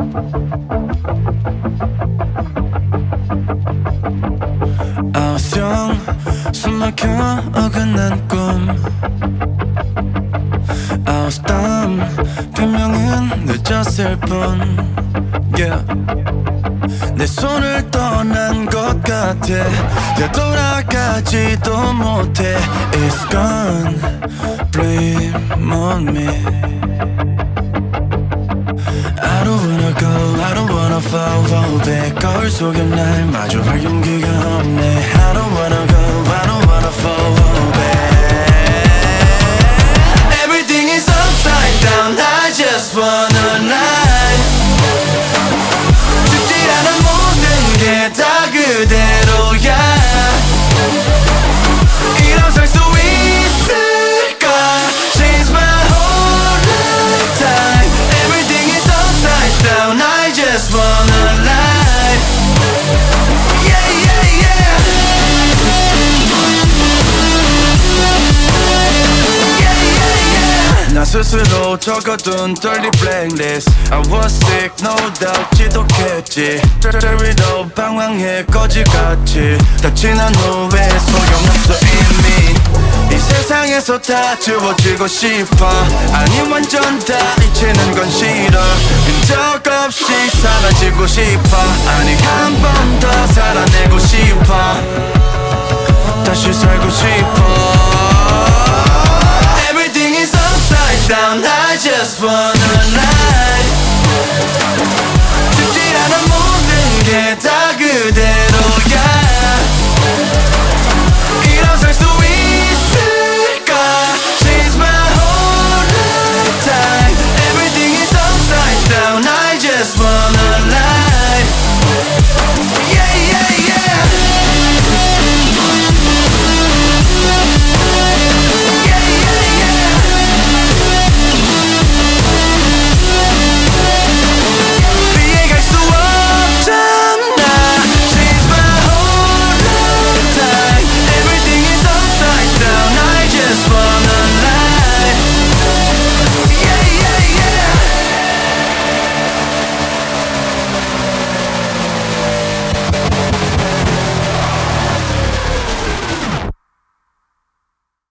아우성 숨막혀 어긋난 꿈 아우스담 분명은 늦었을 뿐 yeah. 내 손을 떠난 것 같아 되돌아가지도 못해 It's gone blame on me I don't wanna go I don't wanna fall back 거울 속에 날 마주할 용기가 없네 I don't wanna go I don't wanna fall back Everything is upside down I just wanna lie 죽지 않은 모든 게 다 그대로야 일어설 수 있을까 Change my whole lifetime Everything is upside down I just wanna lie Yeah, yeah, yeah Yeah, yeah, yeah 나 스스로 적어둔 dirty blacklist I was sick, no doubt 지독했지 저리로 방황해 거지같이 다 지난 후에 소용없어 이미 이 세상에서 다 지워지고 싶어 아니 완전 다 잊히는 건 싫어 흔적 없이 사라지고 싶어 아니 한 번 더 살아내고 싶어 다시 살고 싶어 Everything is upside down I just wanna know